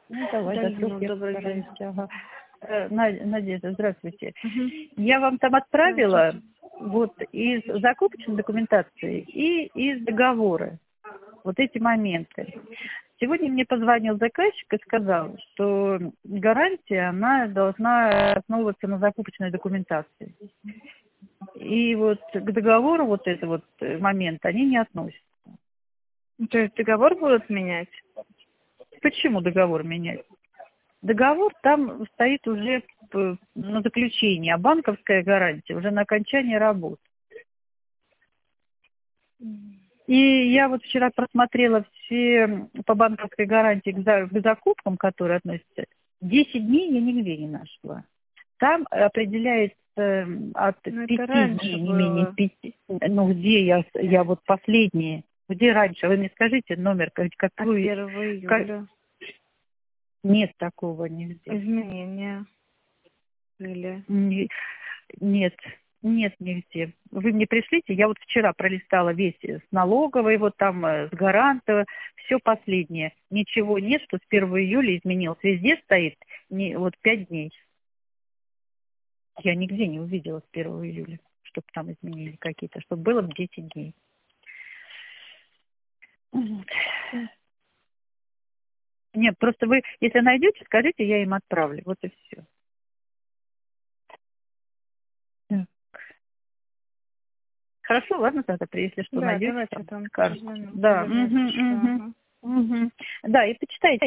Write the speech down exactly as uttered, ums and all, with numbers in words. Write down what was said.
Ну, давай, Да, до трех ну, я добрый постараюсь. день. Ага. Э, Надя- Надежда, здравствуйте. Мгм. Я вам там отправила Здравствуйте. вот из закупочной документации и из договора вот эти моменты. Сегодня мне позвонил заказчик и сказал, что гарантия, она должна основываться на закупочной документации. И вот к договору вот этот вот момент они не относятся. Ну, то есть договор будут менять? Почему договор менять? Договор там стоит уже п- на заключении, а банковская гарантия уже на окончании работ. И я вот вчера просмотрела все по банковской гарантии к за- к закупкам, которые относятся. десять дней я нигде не нашла. Там определяется м, от Ну, это пяти раньше дней, не менее было. пяти. Ну, где я, с- я вот последние, где раньше? Вы мне скажите номер, как- От какую... первого как- июля. Нет такого нигде. Изменения были. Не- Нет, нет нигде. Вы мне пришлите, я вот вчера пролистала весь э, с налоговой, вот там э, с гаранта, все последнее. Ничего нет, что с первого июля изменилось. Везде стоит не, вот пять дней. Я нигде не увидела с первого июля, чтобы там изменили какие-то, чтобы было десять дней. Вот. Нет, просто вы, если найдете, скажите, я им отправлю. Вот и все. Хорошо, ладно, тогда, если что Да, найдете, давайте там там скажете. позвоню. Да, Позвоню, если угу, что. угу, Ага. угу. Да, и почитайте.